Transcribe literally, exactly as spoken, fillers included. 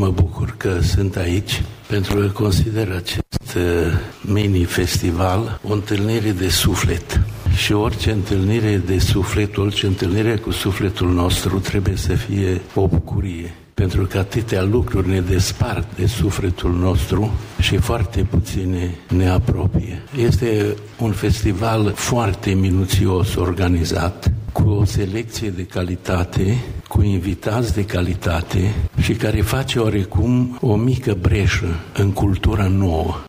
mă bucur că sunt aici, pentru că consider acest mini-festival o întâlnire de suflet. Și orice întâlnire de suflet, orice întâlnire cu sufletul nostru trebuie să fie o bucurie. Pentru că atâtea lucruri ne despart de sufletul nostru și foarte puține ne apropie. Este un festival foarte minuțios organizat, cu o selecție de calitate, cu invitați de calitate și care face oarecum o mică breșă în cultura nouă.